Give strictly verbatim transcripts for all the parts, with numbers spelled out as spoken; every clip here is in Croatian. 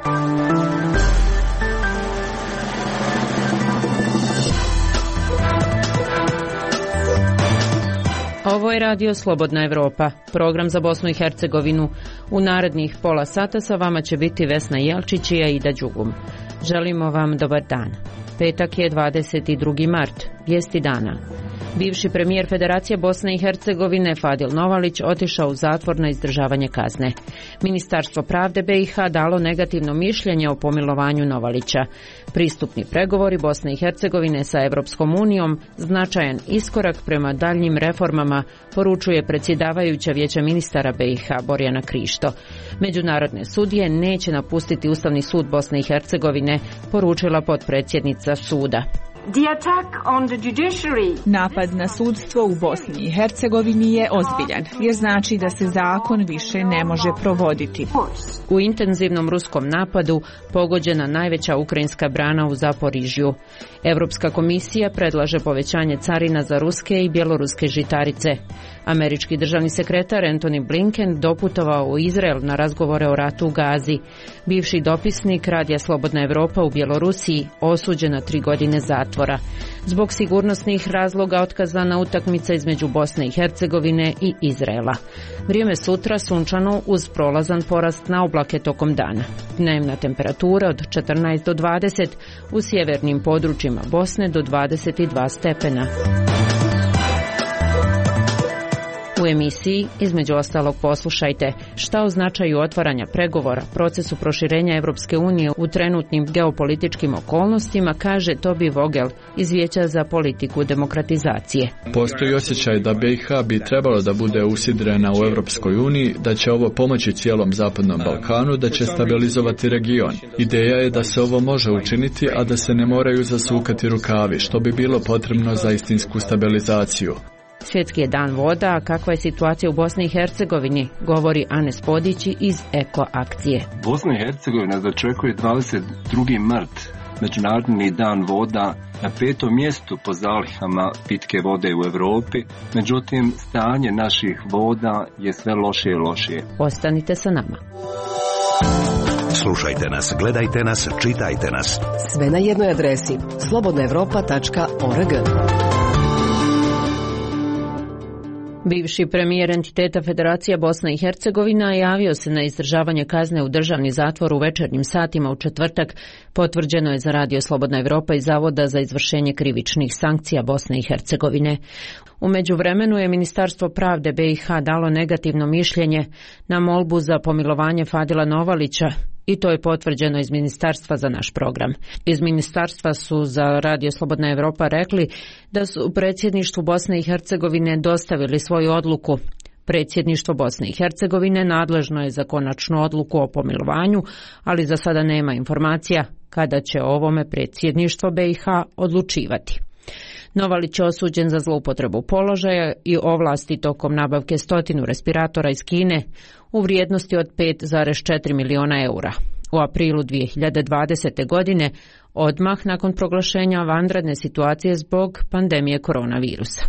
Ovo je Radio Slobodna Evropa, program za Bosnu i Hercegovinu. U narednih pola sata sa vama će biti Vesna Jelčić i Aida Đugum. Želimo vam dobar dan. Petak je dvadeset drugi mart, vijesti dana. Bivši premijer Federacije Bosne i Hercegovine Fadil Novalić otišao u zatvor na izdržavanje kazne. Ministarstvo pravde B i H dalo negativno mišljenje o pomilovanju Novalića. Pristupni pregovori Bosne i Hercegovine sa Evropskom unijom značajan iskorak prema daljnjim reformama, poručuje predsjedavajuća Vijeća ministara B i H Borjana Krišto. Međunarodne sudije neće napustiti Ustavni sud Bosne i Hercegovine, poručila potpredsjednica suda. Napad na sudstvo u Bosni i Hercegovini je ozbiljan, jer znači da se zakon više ne može provoditi. U intenzivnom ruskom napadu pogođena najveća ukrajinska brana u Zaporižju. Europska komisija predlaže povećanje carina za ruske i bjeloruske žitarice. Američki državni sekretar Antony Blinken doputovao u Izrael na razgovore o ratu u Gazi. Bivši dopisnik Radija Slobodna Evropa u Bjelorusiji osuđen na tri godine zatvora. Zbog sigurnosnih razloga otkazana utakmica između Bosne i Hercegovine i Izraela. Vrijeme sutra sunčano uz prolazan porast na oblake tokom dana. Dnevna temperatura od četrnaest do dvadeset, u sjevernim područjima Bosne do dvadeset dva stepena. U emisiji, između ostalog, poslušajte šta o značaju otvaranja pregovora, procesu proširenja Evropske unije u trenutnim geopolitičkim okolnostima, kaže Tobi Vogel iz Vijeća za politiku demokratizacije. Postoji osjećaj da B i H bi trebalo da bude usidrena u Evropskoj uniji, da će ovo pomoći cijelom Zapadnom Balkanu, da će stabilizovati region. Ideja je da se ovo može učiniti, a da se ne moraju zasukati rukavi, što bi bilo potrebno za istinsku stabilizaciju. Svjetski je dan voda, a kakva je situacija u Bosni i Hercegovini, govori Anes Podići iz Eko akcije. Bosna i Hercegovina dočekuje dvadeset drugi mart, Međunarodni dan voda, na petom mjestu po zalihama pitke vode u Europi. Međutim, stanje naših voda je sve lošije i lošije. Ostanite sa nama. Slušajte nas, gledajte nas, čitajte nas. Sve na jednoj adresi slobodna evropa tačka org. Bivši premijer entiteta Federacija Bosna i Hercegovina javio se na izdržavanje kazne u državni zatvor u večernjim satima u četvrtak, potvrđeno je za Radio Slobodna Evropa i Zavoda za izvršenje krivičnih sankcija Bosne i Hercegovine. U međuvremenu je Ministarstvo pravde B i H dalo negativno mišljenje na molbu za pomilovanje Fadila Novalića, i to je potvrđeno iz Ministarstva za naš program. Iz Ministarstva su za Radio Slobodna Evropa rekli da su u predsjedništvu Bosne i Hercegovine dostavili svoju odluku. Predsjedništvo Bosne i Hercegovine nadležno je za konačnu odluku o pomilovanju, ali za sada nema informacija kada će o ovome predsjedništvo B i H odlučivati. Novalić je osuđen za zloupotrebu položaja i ovlasti tokom nabavke stotinu respiratora iz Kine u vrijednosti od pet zarez četiri miliona eura. U aprilu dvije hiljade dvadesete. godine, odmah nakon proglašenja vanredne situacije zbog pandemije koronavirusa.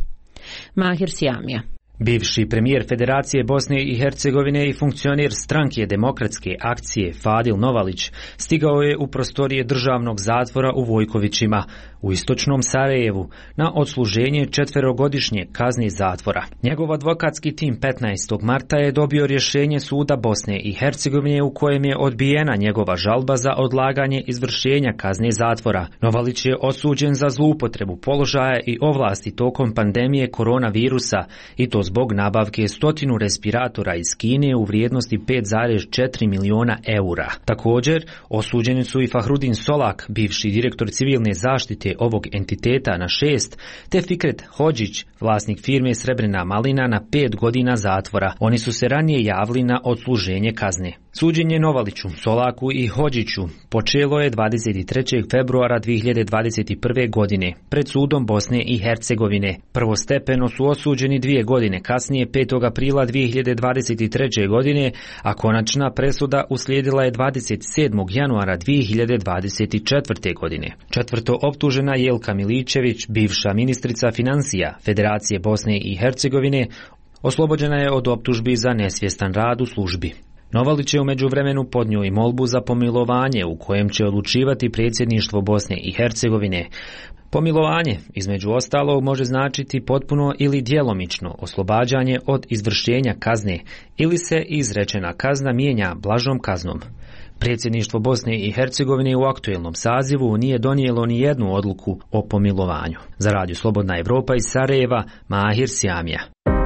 Mahir Sjamija. Bivši premijer Federacije Bosne i Hercegovine i funkcioner stranke Demokratske akcije Fadil Novalić stigao je u prostorije državnog zatvora u Vojkovićima u istočnom Sarajevu na odsluženje četverogodišnje kazne zatvora. Njegov advokatski tim petnaestog marta je dobio rješenje suda Bosne i Hercegovine u kojem je odbijena njegova žalba za odlaganje izvršenja kazne zatvora. Novalić je osuđen za zloupotrebu položaja i ovlasti tokom pandemije koronavirusa, i to zbog nabavke stotinu respiratora iz Kine u vrijednosti pet zarez četiri miliona eura. Također, osuđeni su i Fahrudin Solak, bivši direktor civilne zaštite ovog entiteta, na šest, te Fikret Hodžić, vlasnik firme Srebrna malina, na pet godina zatvora. Oni su se ranije javili na odsluženje kazne. Suđenje Novaliću, Solaku i Hodžiću počelo je dvadeset trećeg februara dvije hiljade dvadeset prve. godine pred sudom Bosne i Hercegovine. Prvostepeno su osuđeni dvije godine kasnije, petog aprila dvije hiljade dvadeset treće. godine, a konačna presuda uslijedila je dvadeset sedmog januara dvije hiljade dvadeset četvrte. godine. Četvrto optužena Jelka Miličević, bivša ministrica financija Federacije Bosne i Hercegovine, oslobođena je od optužbi za nesvjestan rad u službi. Novalić je u međuvremenu podnio i molbu za pomilovanje u kojem će odlučivati predsjedništvo Bosne i Hercegovine. Pomilovanje, između ostalog, može značiti potpuno ili djelomično oslobađanje od izvršenja kazne ili se izrečena kazna mijenja blažom kaznom. Predsjedništvo Bosne i Hercegovine u aktuelnom sazivu nije donijelo ni jednu odluku o pomilovanju. Za Radio Slobodna Evropa iz Sarajeva, Mahir Sjamija.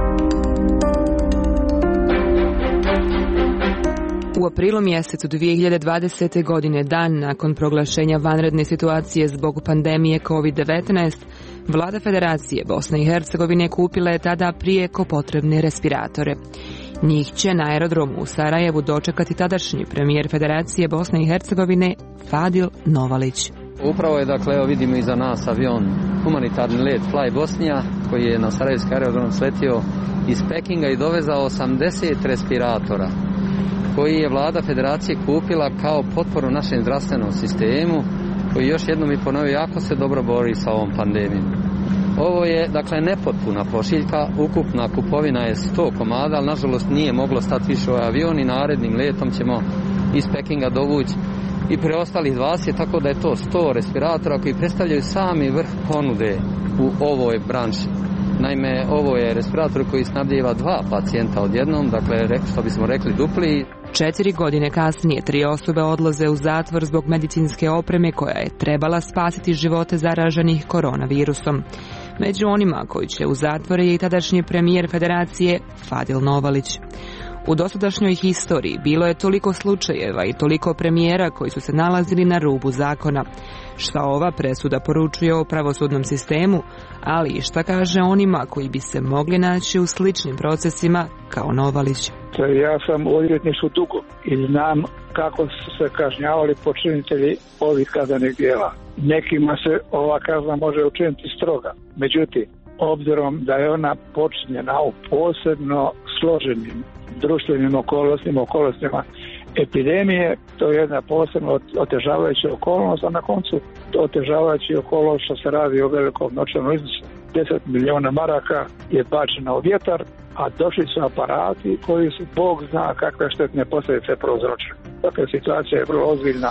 U aprilu mjesecu dvije hiljade dvadesete. godine, dan nakon proglašenja vanredne situacije zbog pandemije kovid devetnaest, Vlada Federacije Bosne i Hercegovine kupila je tada prijeko potrebne respiratore. Njih će na aerodromu u Sarajevu dočekati tadašnji premijer Federacije Bosne i Hercegovine Fadil Novalić. Upravo je, dakle, evo vidimo iza nas avion, humanitarni let Fly Bosnija, koji je na Sarajevski aerodrom sletio iz Pekinga i dovezao osamdeset respiratora, koji je Vlada Federacije kupila kao potporu našem zdravstvenom sistemu, koji još jednom i ponovio jako se dobro bori sa ovom pandemijom. Ovo je, dakle, nepotpuna pošiljka, ukupna kupovina je sto komada, ali nažalost nije moglo stati više ovaj avion i narednim letom ćemo iz Pekinga dovući i preostalih dvadeset, tako da je to sto respiratora koji predstavljaju sami vrh ponude u ovoj branši. Naime, ovo je respirator koji snabdijeva dva pacijenta odjednom, dakle, što bismo rekli dupli. Četiri godine kasnije tri osobe odlaze u zatvor zbog medicinske opreme koja je trebala spasiti živote zaraženih koronavirusom. Među onima koji će u zatvor je i tadašnji premijer Federacije Fadil Novalić. U dosadašnjoj historiji bilo je toliko slučajeva i toliko premijera koji su se nalazili na rubu zakona. Šta ova presuda poručuje o pravosudnom sistemu, ali i šta kaže onima koji bi se mogli naći u sličnim procesima kao Novalić. Ja sam u odvjetništvu dugo i znam kako su se kažnjavali počinitelji ovih kaznenih djela. Nekima se ova kazna može učiniti stroga. Međutim, obzirom da je ona počinjena u posebno složenim društvenim okolnostima, okolnostima epidemije, to je jedna posebno otežavajuća okolnost, a na koncu otežavajuća okolnost što se radi o velikom novčanom iznosu. deset milijuna maraka je bačeno u vjetar, a došli su aparati koji su, Bog zna kakve štetne posljedice prouzročili. Dakle, situacija je vrlo ozbiljna.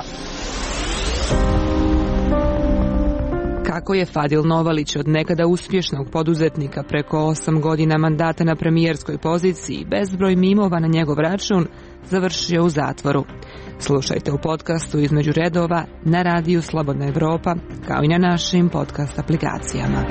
Kako je Fadil Novalić od nekada uspješnog poduzetnika preko osam godina mandata na premijerskoj poziciji bezbroj mimova na njegov račun završio u zatvoru. Slušajte u podcastu Između redova na radiju Slobodna Evropa, kao i na našim podcast aplikacijama.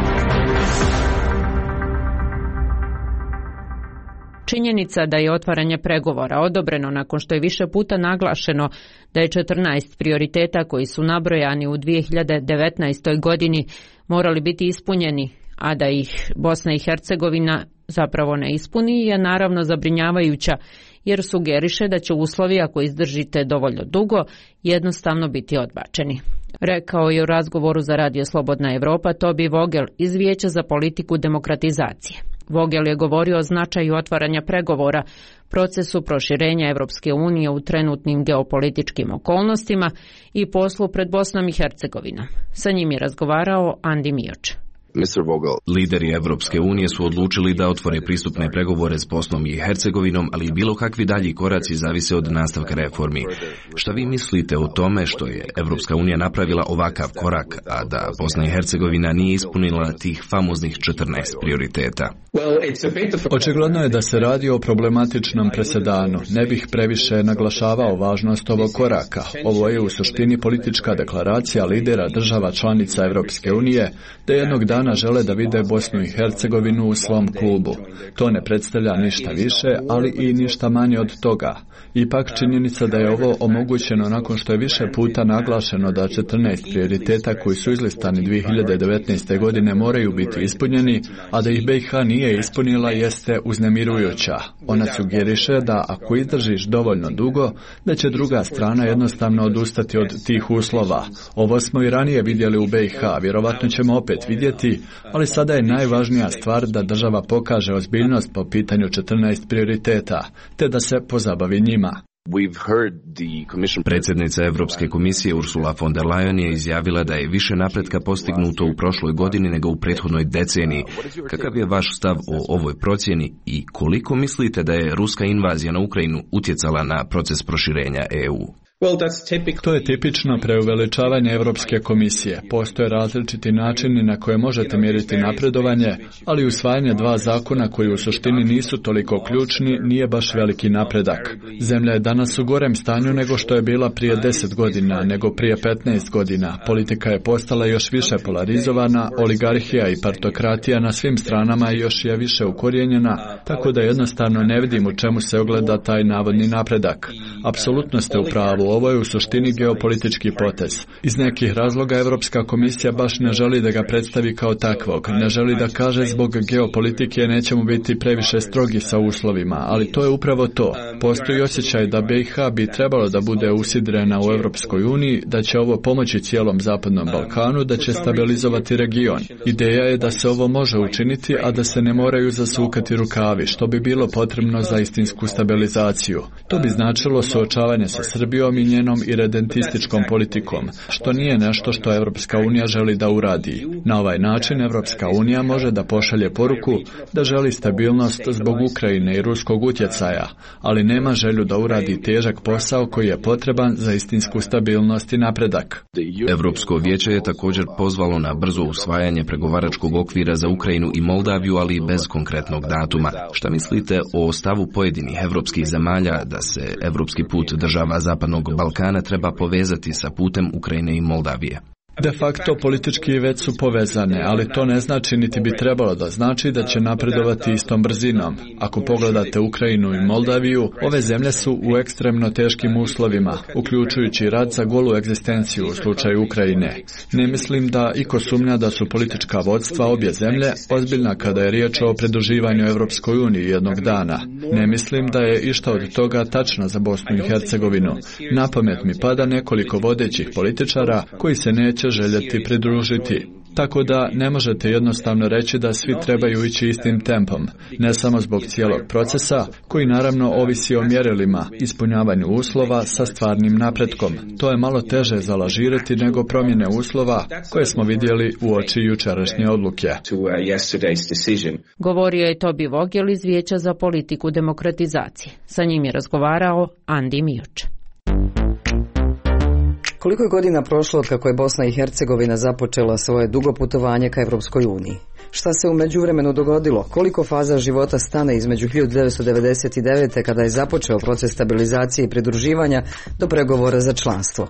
Činjenica da je otvaranje pregovora odobreno nakon što je više puta naglašeno da je četrnaest prioriteta koji su nabrojani u dvije hiljade devetnaestoj. godini morali biti ispunjeni, a da ih Bosna i Hercegovina zapravo ne ispuni, je naravno zabrinjavajuća, jer sugeriše da će uslovi, ako izdržite dovoljno dugo, jednostavno biti odbačeni. Rekao je u razgovoru za Radio Slobodna Evropa Tobi Vogel iz Vijeća za politiku demokratizacije. Vogel je govorio o značaju otvaranja pregovora, procesu proširenja Evropske unije u trenutnim geopolitičkim okolnostima i poslu pred Bosnom i Hercegovinom. Sa njim je razgovarao Andi Mioč. Lideri Evropske unije su odlučili da otvore pristupne pregovore s Bosnom i Hercegovinom, ali bilo kakvi dalji koraci zavise od nastavka reformi. Šta vi mislite o tome što je Evropska unija napravila ovakav korak, a da Bosna i Hercegovina nije ispunila tih famoznih četrnaest prioriteta? Očigledno je da se radi o problematičnom presedanu. Ne bih previše naglašavao važnost ovog koraka. Ovo je u suštini politička deklaracija lidera država članica Evropske unije da jednog dana žele da vide Bosnu i Hercegovinu u svom klubu. To ne predstavlja ništa više, ali i ništa manje od toga. Ipak činjenica da je ovo omogućeno nakon što je više puta naglašeno da četrnaest prioriteta koji su izlistani dvije hiljade devetnaeste. godine moraju biti ispunjeni, a da ih B i H nije ispunila, jeste uznemirujuća. Ona sugeriše da ako izdržiš dovoljno dugo, da će druga strana jednostavno odustati od tih uslova. Ovo smo i ranije vidjeli u B i H, vjerovatno ćemo opet vidjeti, ali sada je najvažnija stvar da država pokaže ozbiljnost po pitanju četrnaest prioriteta, te da se pozabavi njima. Predsjednica Europske komisije Ursula von der Leyen je izjavila da je više napretka postignuto u prošloj godini nego u prethodnoj deceniji. Kakav je vaš stav o ovoj procjeni i koliko mislite da je ruska invazija na Ukrajinu utjecala na proces proširenja E U? To je tipično preuveličavanje Europske komisije. Postoje različiti načini na koje možete mjeriti napredovanje, ali usvajanje dva zakona koji u suštini nisu toliko ključni nije baš veliki napredak. Zemlja je danas u gorem stanju nego što je bila prije deset godina, nego prije petnaest godina. Politika je postala još više polarizovana, oligarhija i partokratija na svim stranama još je više ukorijenjena, tako da jednostavno ne vidim u čemu se ogleda taj navodni napredak. Apsolutno ste u pravu. Ovo je u suštini geopolitički potez. Iz nekih razloga Europska komisija baš ne želi da ga predstavi kao takvog. Ne želi da kaže zbog geopolitike nećemo biti previše strogi sa uslovima, ali to je upravo to. Postoji osjećaj da B i H bi trebalo da bude usidrena u Europskoj uniji, da će ovo pomoći cijelom Zapadnom Balkanu, da će stabilizovati region. Ideja je da se ovo može učiniti, a da se ne moraju zasukati rukavi, što bi bilo potrebno za istinsku stabilizaciju. To bi značilo suočavanje sa Srbijom i njenom iredentističkom politikom, što nije nešto što Europska unija želi da uradi. Na ovaj način Europska unija može da pošalje poruku da želi stabilnost zbog Ukrajine i ruskog utjecaja, ali nema želju da uradi težak posao koji je potreban za istinsku stabilnost i napredak. Europsko vijeće je također pozvalo na brzo usvajanje pregovaračkog okvira za Ukrajinu i Moldaviju, ali bez konkretnog datuma. Šta mislite o stavu pojedinih europskih zemalja da se evropski put država Zapadnog Balkana treba povezati sa putem Ukrajine i Moldavije? De facto politički već su povezane, ali to ne znači niti bi trebalo da znači da će napredovati istom brzinom. Ako pogledate Ukrajinu i Moldaviju, ove zemlje su u ekstremno teškim uslovima, uključujući rat za golu egzistenciju u slučaju Ukrajine. Ne mislim da iko sumnja da su politička vodstva obje zemlje ozbiljna kada je riječ o pridruživanju Europskoj uniji jednog dana. Ne mislim da je išta od toga tačno za Bosnu i Hercegovinu. Na pamet mi pada nekoliko vodećih političara koji se neće željeti pridružiti. Tako da ne možete jednostavno reći da svi trebaju ići istim tempom, ne samo zbog cijelog procesa, koji naravno ovisi o mjerilima, ispunjavanju uslova sa stvarnim napretkom. To je malo teže zalažirati nego promjene uslova koje smo vidjeli u oči jučerašnje odluke. Govorio je Tobi Vogel iz Vijeća za politiku demokratizacije. Sa njim je razgovarao Andi Mijuč. Koliko je godina prošlo od kako je Bosna i Hercegovina započela svoje dugo putovanje ka Evropskoj uniji? Šta se u međuvremenu dogodilo? Koliko faza života stane između hiljadu devetsto devedeset devete. kada je započeo proces stabilizacije i pridruživanja do pregovora za članstvo?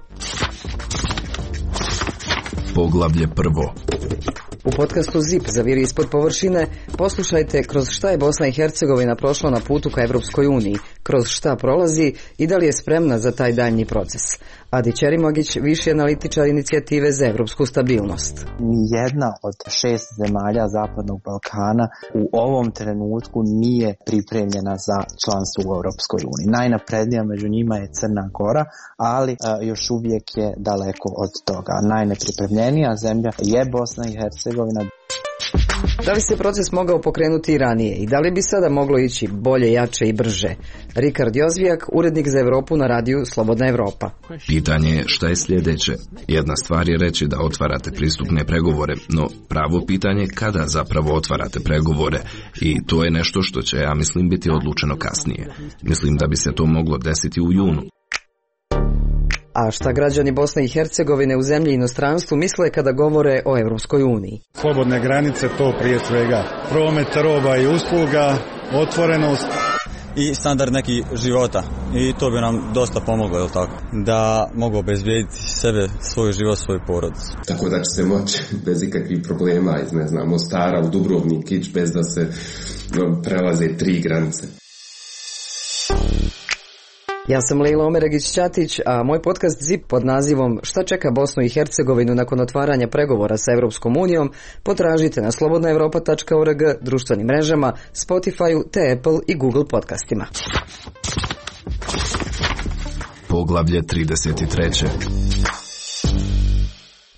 Poglavlje prvo. U podcastu Zip Zaviri ispod površine poslušajte kroz šta je Bosna i Hercegovina prošla na putu ka Evropskoj uniji, kroz šta prolazi i da li je spremna za taj daljnji proces. Adi Ćerimogić, viši analitičar inicijative za evropsku stabilnost. Nijedna od šest zemalja Zapadnog Balkana u ovom trenutku nije pripremljena za članstvo u Europskoj uniji. Najnaprednija među njima je Crna Gora, ali a, još uvijek je daleko od toga. Najnepripremljenija zemlja je Bosna i Hercegovina. Da li se proces mogao pokrenuti i ranije i da li bi sada moglo ići bolje, jače i brže? Rikard Jozvijak, urednik za Europu na radiju Slobodna Evropa. Pitanje je šta je sljedeće. Jedna stvar je reći da otvarate pristupne pregovore, no pravo pitanje je kada zapravo otvarate pregovore i to je nešto što će, ja mislim, biti odlučeno kasnije. Mislim da bi se to moglo desiti u junu. A šta građani Bosne i Hercegovine u zemlji i inostranstvu misle kada govore o Evropskoj uniji? Slobodne granice, to prije svega. Promet roba i usluga, otvorenost i standard neki života. I to bi nam dosta pomoglo, je li tako? Da mogu obezbijediti sebe, svoj život, svoju porodicu. Tako da će se moći bez ikakvih problema iz, ne znam, Mostara u Dubrovnik ići bez da se prelaze tri granice. Ja sam Lejla Omeregić-Ćatić, a moj podcast Zip pod nazivom Šta čeka Bosnu i Hercegovinu nakon otvaranja pregovora sa Evropskom unijom potražite na slobodna evropa tačka org, društvenim mrežama, Spotify-u te Apple i Google podcastima. Poglavlje trideset tri.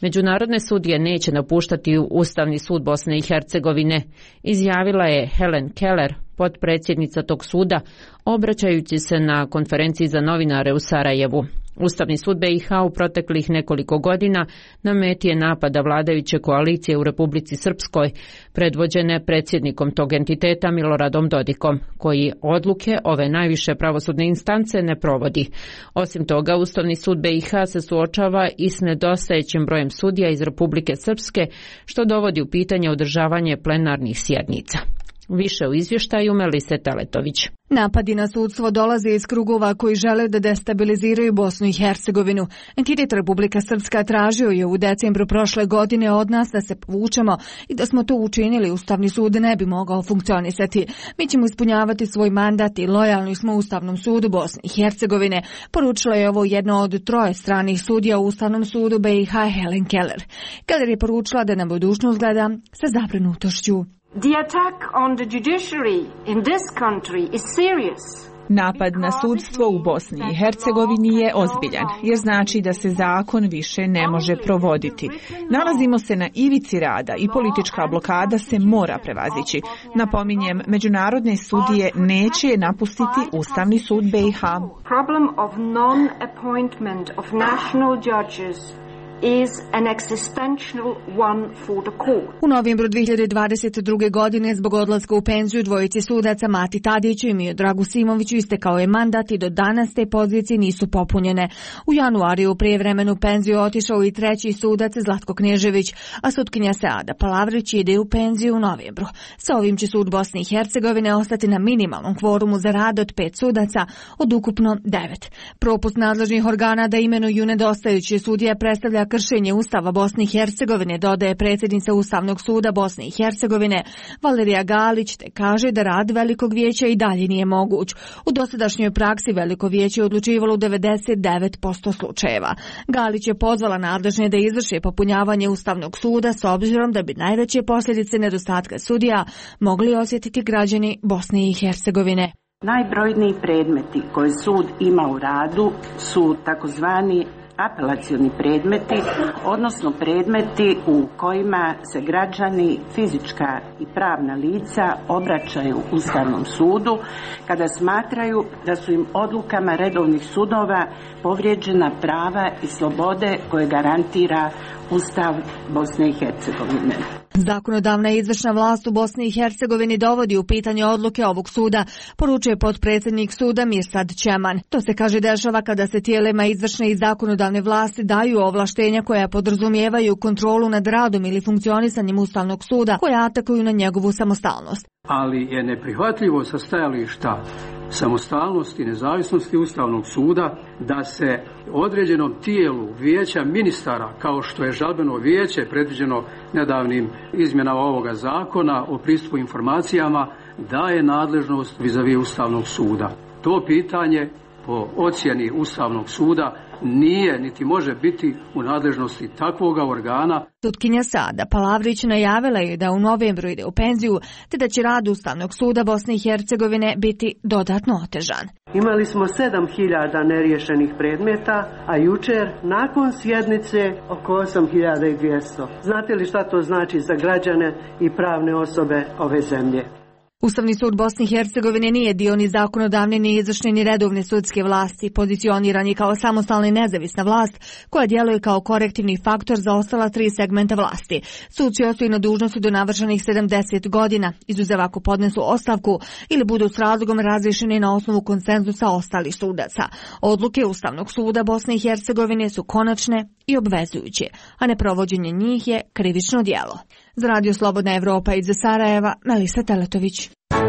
Međunarodne sudije neće napuštati Ustavni sud Bosne i Hercegovine, izjavila je Helen Keller, potpredsjednica tog suda, obraćajući se na konferenciji za novinare u Sarajevu. Ustavni sud B i H u proteklih nekoliko godina na meti je napada vladajuće koalicije u Republici Srpskoj, predvođene predsjednikom tog entiteta Miloradom Dodikom, koji odluke ove najviše pravosudne instance ne provodi. Osim toga, Ustavni sud B i H se suočava i s nedostajećim brojem sudija iz Republike Srpske, što dovodi u pitanje održavanje plenarnih sjednica. Više u izvještaju Melise Teletović. Napadi na sudstvo dolaze iz krugova koji žele da destabiliziraju Bosnu i Hercegovinu. Entitet Republika Srpska tražio je u decembru prošle godine od nas da se povučemo i da smo to učinili, Ustavni sud ne bi mogao funkcionisati. Mi ćemo ispunjavati svoj mandat i lojalni smo Ustavnom sudu Bosne i Hercegovine, poručila je ovo jedno od troje stranih sudija u Ustavnom sudu B i H Helen Keller. Keller je poručila da na budućnost gleda sa zabrinutošću. The attack on the judiciary in this country is serious. Napad na sudstvo u Bosni i Hercegovini je ozbiljan, jer znači da se zakon više ne može provoditi. Nalazimo se na ivici rada i politička blokada se mora prevazići. Napominjem, međunarodne sudije neće napustiti Ustavni sud B i H. Problem of non-appointment of national judges is an existential one for the court. U novembru dvije hiljade dvadeset druge. godine zbog odlaska u penziju dvojici sudaca Mati Tadiću i Miodragu Simoviću istekao je mandat i do danas te pozicije nisu popunjene. U januariju u prijevremenu penziju otišao i treći sudac Zlatko Knežević, a sutkinja Seada Palavrić ide u penziju u novembru. Sa ovim će sud Bosne i Hercegovine ostati na minimalnom kvorumu za rad od pet sudaca od ukupno devet. Propust nadležnih organa da imenuju nedostajuće sudije predstavlja kršenje Ustava Bosne i Hercegovine, dodaje predsjednica Ustavnog suda Bosne i Hercegovine Valerija Galić, te kaže da rad Velikog vijeća i dalje nije moguć. U dosadašnjoj praksi Veliko vijeće je odlučivalo u devedeset devet posto slučajeva. Galić je pozvala nadležne da izvrše popunjavanje Ustavnog suda s obzirom da bi najveće posljedice nedostatka sudija mogli osjetiti građani Bosne i Hercegovine. Najbrojniji predmeti koje sud ima u radu su takozvani apelacioni predmeti, odnosno predmeti u kojima se građani, fizička i pravna lica obraćaju Ustavnom sudu kada smatraju da su im odlukama redovnih sudova povrijeđena prava i slobode koje garantira Ustav Bosne i Hercegovine. Zakonodavna i izvršna vlast u Bosni i Hercegovini dovodi u pitanje odluke ovog suda, poručuje potpredsjednik suda Mirsad Čeman. To se kaže dešava kada se tijelima izvršne i zakonodavne vlasti daju ovlaštenja koja podrazumijevaju kontrolu nad radom ili funkcionisanjem Ustavnog suda, koja atakuju na njegovu samostalnost. Ali je neprihvatljivo sa stajališta samostalnosti i nezavisnosti Ustavnog suda da se određenom tijelu vijeća ministara, kao što je žalbeno vijeće predviđeno nedavnim izmjenama ovoga zakona o pristupu informacijama, daje nadležnost vis-a-vis Ustavnog suda. To pitanje po ocjeni Ustavnog suda nije niti može biti u nadležnosti takvoga organa. Sutkinja Seada Palavrić najavila je da u novembru ide u penziju, te da će rad Ustavnog suda Bosne i Hercegovine biti dodatno otežan. Imali smo sedam hiljada neriješenih predmeta, a jučer nakon sjednice oko osam hiljada dvjesto. Znate li šta to znači za građane i pravne osobe ove zemlje? Ustavni sud Bosne i Hercegovine nije dio ni zakonodavne, ni izvršne, ni redovne sudske vlasti. Pozicioniran je kao samostalna i nezavisna vlast koja djeluje kao korektivni faktor za ostala tri segmenta vlasti. Suci ostaju na dužnosti do navršenih sedamdeset godina, izuzev ako podnesu ostavku ili budu s razlogom razriješeni na osnovu konsenzusa ostalih sudaca. Odluke Ustavnog suda Bosne i Hercegovine su konačne i obvezujuće, a neprovođenje njih je krivično djelo. Za Radio Slobodna Evropa iz Sarajeva, Melisa Teletović.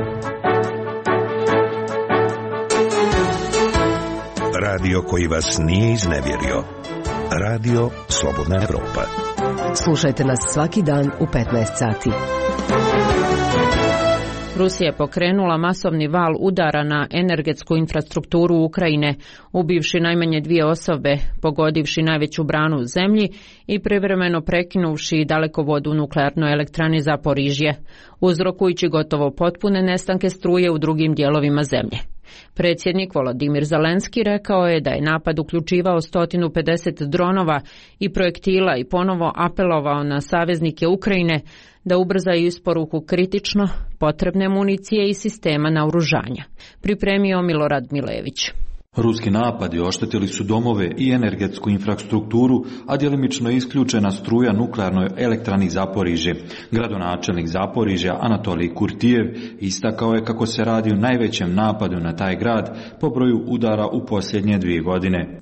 Radio koji vas nije iznevjerio. Radio Slobodna Evropa. Slušajte nas svaki dan u petnaest sati. Rusija je pokrenula masovni val udara na energetsku infrastrukturu Ukrajine, ubivši najmanje dvije osobe, pogodivši najveću branu u zemlji i privremeno prekinuvši dalekovod u nuklearnoj elektrani Zaporižje, uzrokujući gotovo potpune nestanke struje u drugim dijelovima zemlje. Predsjednik Volodimir Zelenski rekao je da je napad uključivao sto pedeset dronova i projektila i ponovo apelovao na saveznike Ukrajine da ubrzaju isporuku kritično potrebne municije i sistema naoružanja. Pripremio Milorad Milević. Ruski napadi oštetili su domove i energetsku infrastrukturu, a djelimično je isključena struja nuklearnoj elektrani Zaporižje. Gradonačelnik Zaporižja Anatolij Kurtijev istakao je kako se radi o najvećem napadu na taj grad po broju udara u posljednje dvije godine.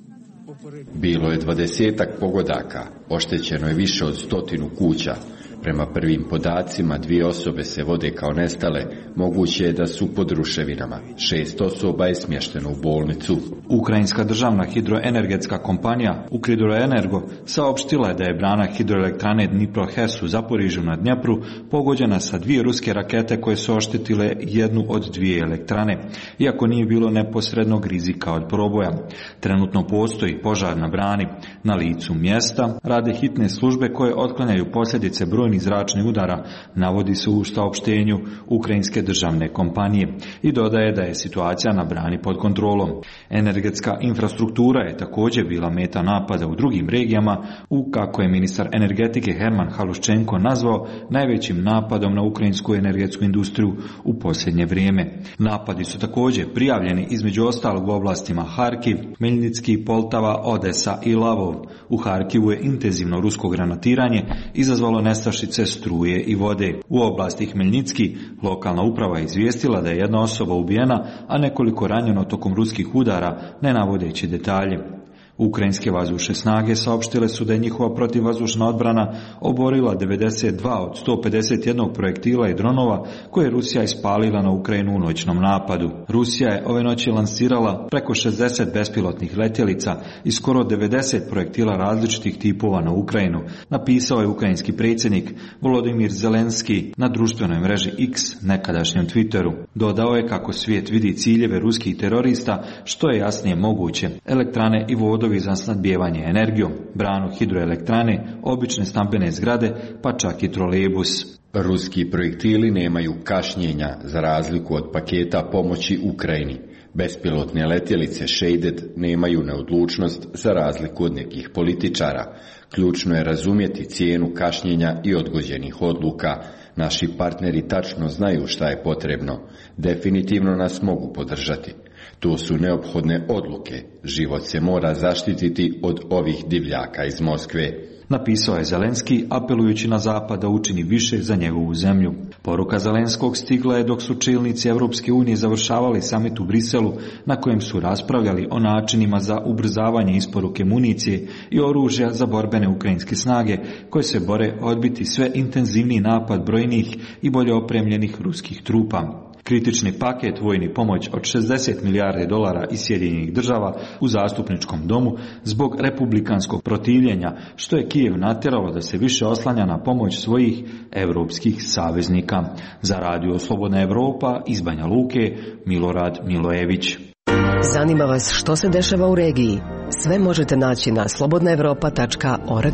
Bilo je dvadesetak pogodaka, oštećeno je više od stotinu kuća. Prema prvim podacima, dvije osobe se vode kao nestale, moguće je da su pod ruševinama. Šest osoba je smješteno u bolnicu. Ukrajinska državna hidroenergetska kompanija Ukridroenergo saopštila je da je brana hidroelektrane Dnipro-Hes u Zaporižju na Dnjepru pogođena sa dvije ruske rakete koje su oštetile jednu od dvije elektrane, iako nije bilo neposrednog rizika od proboja. Trenutno postoji požar na brani. Na licu mjesta rade hitne službe koje otklanjaju posljedice brojnih zračnih udara, navodi se u saopštenju Ukrajinske državne kompanije, i dodaje da je situacija na brani pod kontrolom. Energetska infrastruktura je također bila meta napada u drugim regijama, u kako je ministar energetike Herman Haluščenko nazvao najvećim napadom na ukrajinsku energetsku industriju u posljednje vrijeme. Napadi su također prijavljeni između ostalog u oblastima Harkiv, Hmeljnicki, Poltava, Odesa i Lavov. U Harkivu je intenzivno rusko granatiranje izazvalo nestašice struje i vode. U oblasti Hmeljnicki lokalna uprava je izvijestila da je jedna osoba ubijena, a nekoliko ranjeno tokom ruskih udara, ne navodeći detalje. Ukrajinske vazdušne snage saopštile su da je njihova protivvazdušna odbrana oborila devedeset dva od sto pedeset jedan projektila i dronova koje je Rusija ispalila na Ukrajinu u noćnom napadu. Rusija je ove noći lansirala preko šezdeset bespilotnih letjelica i skoro devedeset projektila različitih tipova na Ukrajinu, napisao je ukrajinski predsjednik Volodimir Zelenski na društvenoj mreži X, nekadašnjem Twitteru. Dodao je kako svijet vidi ciljeve ruskih terorista što je jasnije moguće: elektrane i vodovi za snabdijevanje energijom, branu hidroelektrane, obične stambene zgrade, pa čak i trolejbus. Ruski projektili nemaju kašnjenja za razliku od paketa pomoći Ukrajini. Bespilotne letjelice Shaded nemaju neodlučnost za razliku od nekih političara. Ključno je razumjeti cijenu kašnjenja i odgođenih odluka. Naši partneri tačno znaju šta je potrebno. Definitivno nas mogu podržati. To su neophodne odluke. Život se mora zaštititi od ovih divljaka iz Moskve. Napisao je Zelenski, apelujući na Zapad da učini više za njegovu zemlju. Poruka Zelenskog stigla je dok su čelnici Europske unije završavali samit u Briselu, na kojem su raspravljali o načinima za ubrzavanje isporuke municije i oružja za borbene ukrajinske snage, koje se bore odbiti sve intenzivniji napad brojnih i bolje opremljenih ruskih trupa. Kritični paket vojni pomoć od šezdeset milijardi dolara iz Sjedinjenih država u zastupničkom domu zbog republikanskog protivljenja, što je Kijev natjeralo da se više oslanja na pomoć svojih europskih saveznika. Za radio Slobodna Evropa iz Banja Luke, Milorad Milojević. Zanima vas što se dešava u regiji? Sve možete naći na slobodna evropa tačka org.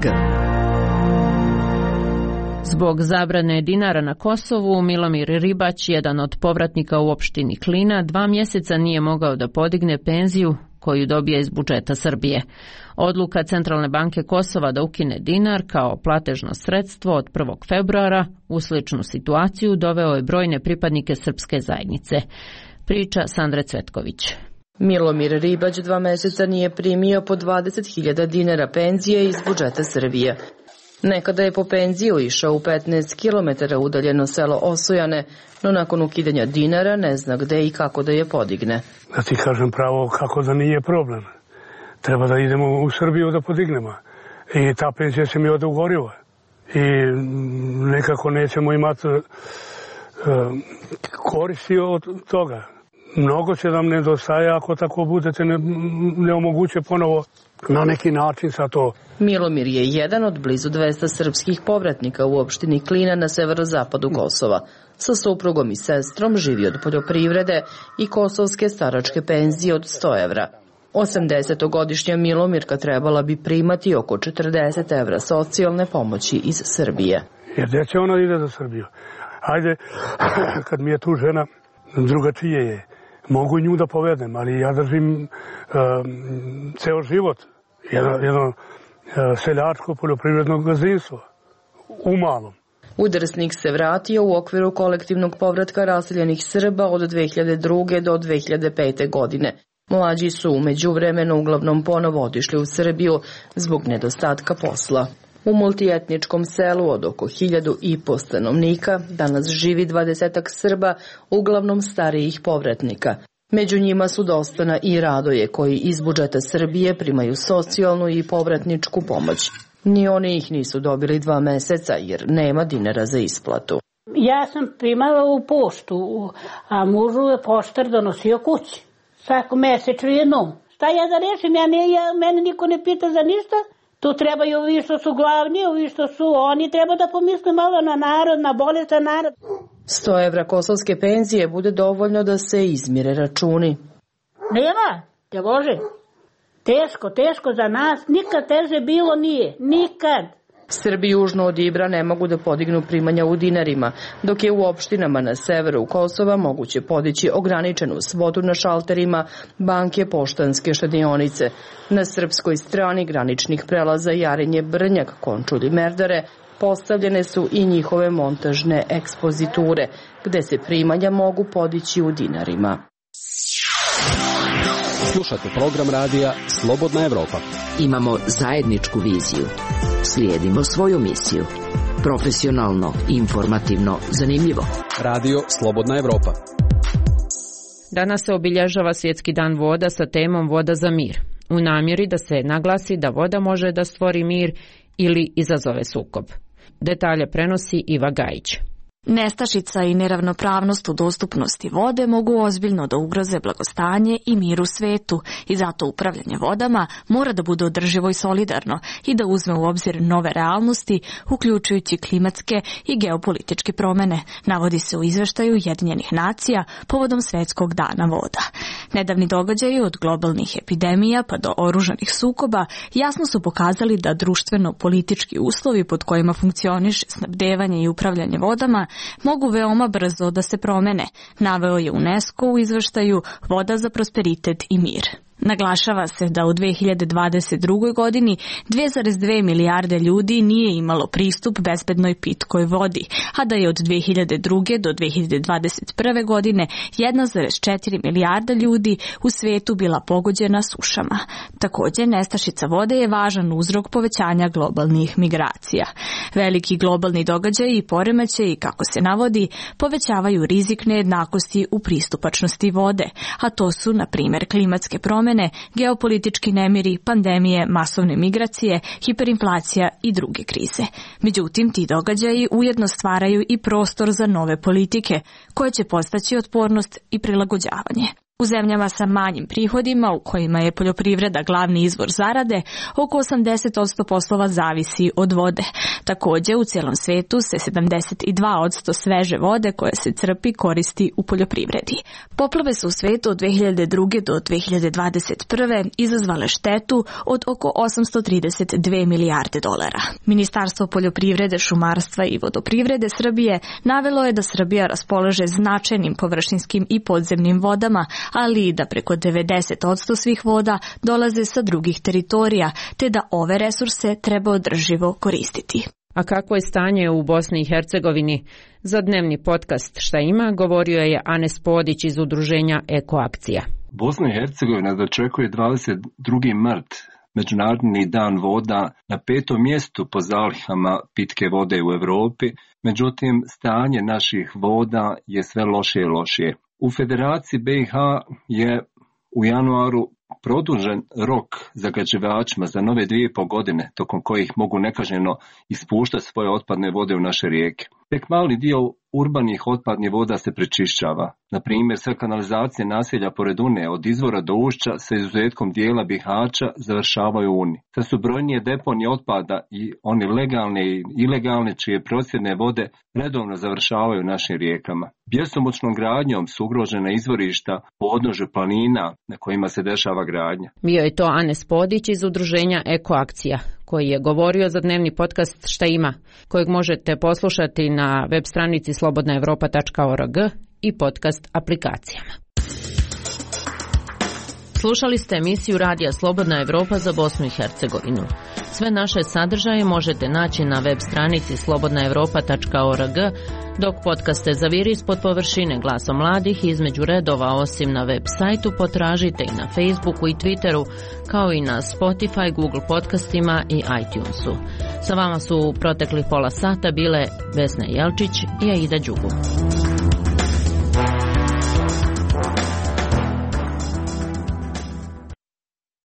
Zbog zabrane dinara na Kosovu, Milomir Ribać, jedan od povratnika u opštini Klina, dva mjeseca nije mogao da podigne penziju koju dobije iz budžeta Srbije. Odluka Centralne banke Kosova da ukine dinar kao platežno sredstvo od prvog februara u sličnu situaciju doveo je brojne pripadnike srpske zajednice. Priča Sandre Cvetković. Milomir Ribać dva mjeseca nije primio po dvadeset hiljada dinara penzije iz budžeta Srbije. Nekada je po penziju išao u petnaest kilometara udaljeno selo Osojane, no nakon ukidanja dinara ne zna gde i kako da je podigne. Da ti kažem pravo kako da nije problem. Treba da idemo u Srbiju da podignemo. I ta penzija će mi ode u gorivo. I nekako nećemo imati uh, koristi od toga. Mnogo će nam nedostaje ako tako budete ne, ne omoguće ponovo na neki način sa to. Milomir je jedan od blizu dvesta srpskih povratnika u opštini Klina na severozapadu Kosova. Sa suprugom i sestrom živi od poljoprivrede i kosovske staračke penzije od sto evra. osamdesetogodišnja Milomirka trebala bi primati oko četrdeset evra socijalne pomoći iz Srbije. Jer gdje će ona ide za Srbiju? Ajde, kad mi je tu žena, drugačije je. mogu nju da povedem, ali ja držim um, ceo život jedno, jedno uh, seljačko poljoprivredno gazdinstvo u malom. Udrsnik se vratio u okviru kolektivnog povratka raseljenih Srba od dve hiljade druge. do dve hiljade pete. godine. Mlađi su u međuvremenu uglavnom ponovo otišli u Srbiju zbog nedostatka posla. U multietničkom selu od oko hiljadu i po stanovnika danas živi dvadesetak Srba, uglavnom starijih povratnika. Među njima su Dostana i Radoje koji iz budžeta Srbije primaju socijalnu i povratničku pomoć. Ni oni ih nisu dobili dva meseca jer nema dinara za isplatu. Ja sam primala u poštu, a mužu je poštar donosio kući. Svako mesečno jednom. Šta ja da rešim? Ja ne, ja, mene niko ne pita za ništa. Tu trebaju ovi što su glavni, ovi što su oni. Treba da pomisle malo na narod, na bolestan narod. sto evra kosovske penzije bude dovoljno da se izmire računi. Nema, te Bože. Teško, teško za nas. Nikad teže bilo nije. Nikad. Srbi južno od Ibra ne mogu da podignu primanja u dinarima, dok je u opštinama na severu Kosova moguće podići ograničenu svotu na šalterima banke Poštanske štedionice. Na srpskoj strani graničnih prelaza Jarinje, Brnjak, Končulj i Merdare postavljene su i njihove montažne ekspoziture, gde se primanja mogu podići u dinarima. Slušate program radija Slobodna Evropa. Imamo zajedničku viziju. Slijedimo svoju misiju. Profesionalno, informativno, zanimljivo. Radio Slobodna Evropa. Danas se obilježava Svjetski dan voda sa temom Voda za mir, u namjeri da se naglasi da voda može da stvori mir ili izazove sukob. Detalje prenosi Iva Gajić. Nestašica i neravnopravnost u dostupnosti vode mogu ozbiljno da ugroze blagostanje i mir u svetu i zato upravljanje vodama mora da bude održivo i solidarno i da uzme u obzir nove realnosti, uključujući klimatske i geopolitičke promene, navodi se u izveštaju Ujedinjenih nacija povodom Svetskog dana voda. Nedavni događaji od globalnih epidemija pa do oružanih sukoba jasno su pokazali da društveno-politički uslovi pod kojima funkcioniše snabdevanje i upravljanje vodama mogu veoma brzo da se promene, naveo je UNESCO u izveštaju Voda za prosperitet i mir. Naglašava se da u dve hiljade dvadeset druge. godini dve zarez dve milijarde ljudi nije imalo pristup bezbednoj pitkoj vodi, a da je od dve hiljade druge. do dve hiljade dvadeset prve. godine jedna zarez četiri milijarda ljudi u svetu bila pogođena sušama. Također, nestašica vode je važan uzrok povećanja globalnih migracija. Veliki globalni događaji i poremećaji, kako se navodi, povećavaju rizik nejednakosti u pristupačnosti vode, a to su, na primjer, klimatske promjene, geopolitički nemiri, pandemije, masovne migracije, hiperinflacija i druge krize. Međutim, ti događaji ujedno stvaraju i prostor za nove politike, koje će postaći otpornost i prilagođavanje. U zemljama sa manjim prihodima, u kojima je poljoprivreda glavni izvor zarade, oko osamdeset posto poslova zavisi od vode. Također, u cijelom svetu se sedamdeset dva posto sveže vode koje se crpi koristi u poljoprivredi. Poplave su u svetu od dve hiljade druge. do dve hiljade dvadeset prve. izazvale štetu od oko osamsto trideset dve milijarde dolara. Ministarstvo poljoprivrede, šumarstva i vodoprivrede Srbije navelo je da Srbija raspolaže značajnim površinskim i podzemnim vodama, ali i da preko devedeset posto svih voda dolaze sa drugih teritorija, te da ove resurse treba održivo koristiti. A kako je stanje u Bosni i Hercegovini? Za dnevni podcast Šta ima govorio je Anes Podić iz udruženja Ekoakcija. Bosna i Hercegovina dočekuje dvadeset drugi mart, Međunarodni dan voda, na petom mjestu po zalihama pitke vode u Europi, međutim stanje naših voda je sve lošije i lošije. U Federaciji B i H je u januaru produžen rok zagađivačima za nove dvije i pol godine, tokom kojih mogu nekažnjeno ispuštati svoje otpadne vode u naše rijeke. Tek mali dio urbanih otpadnih voda se prečišćava. Na primjer, sve kanalizacije naselja pored Une od izvora do ušća sa izuzetkom dijela Bihaća završavaju u Uni. Te su brojnije deponije otpada i oni legalne i ilegalne čije procjedne vode redovno završavaju u našim rijekama. Bjesomučnom gradnjom su ugrožena izvorišta u odnožju planina na kojima se dešava gradnja. Bio je to Anes Podić iz udruženja Ekoakcija, koji je govorio za dnevni podcast Šta ima, kojeg možete poslušati na web stranici slobodna evropa tačka org i podcast aplikacijama. Slušali ste emisiju Radija Slobodna Evropa za Bosnu i Hercegovinu. Sve naše sadržaje možete naći na web stranici slobodna evropa tačka org, dok podcaste Zaviri ispod površine Glasom mladih između redova osim na web sajtu potražite i na Facebooku i Twitteru, kao i na Spotify, Google podcastima i iTunesu. Sa vama su u proteklih pola sata bile Vesna Jelčić i Aida Đugu.